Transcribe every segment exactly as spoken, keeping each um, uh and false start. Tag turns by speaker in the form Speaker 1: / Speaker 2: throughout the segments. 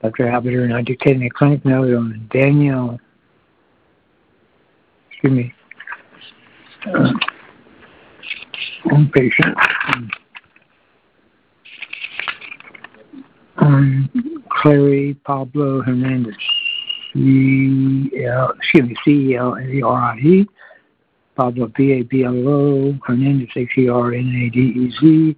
Speaker 1: Doctor Habiter now dictating a clinic note on Daniel, excuse me, uh, one patient, um, Clary Pablo Hernandez, C L, excuse me, C E L A R I E, Pablo P A B L O, Hernandez H E R N A D E Z.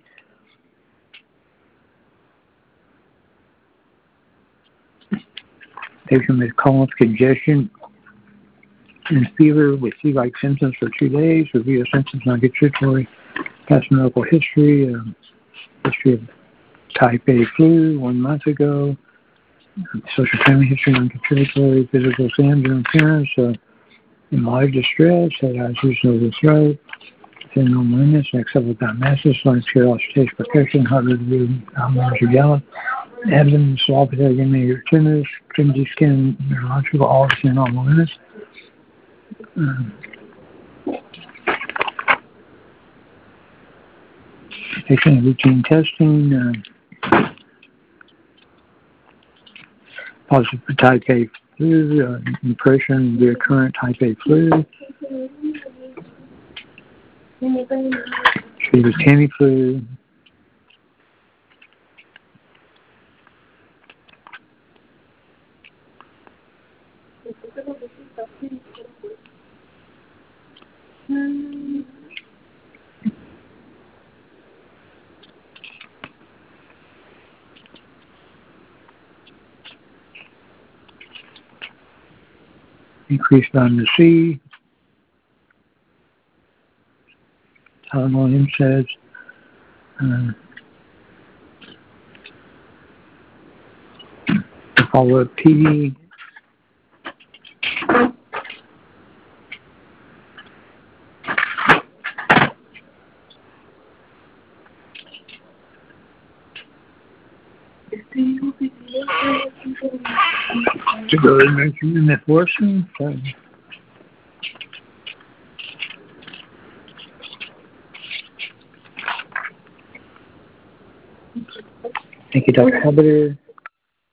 Speaker 1: Patient with colon congestion and fever with flu-like symptoms for two days. Review of symptoms, non-contributory, past medical history, um, history of type A flu one month ago, social family history, non-contributory, physical exam, general appearance, uh, in moderate distress, had isolation of the throat, thin normal illness, acceptable diagnosis, lung serial stage protection, heart rate, almost gallon, abdomen, swab, again, tumors, trinity skin, neurological, all thin normal illness. Um, patient routine testing, uh, positive for type A flu, uh, impression, recurrent type A flu. Treated with Tamiflu. Increased vitamin C. Tylenol, N SAIDs. Uh, follow up T V. To go to mention metformin. Okay. Thank you, Doctor Habiter.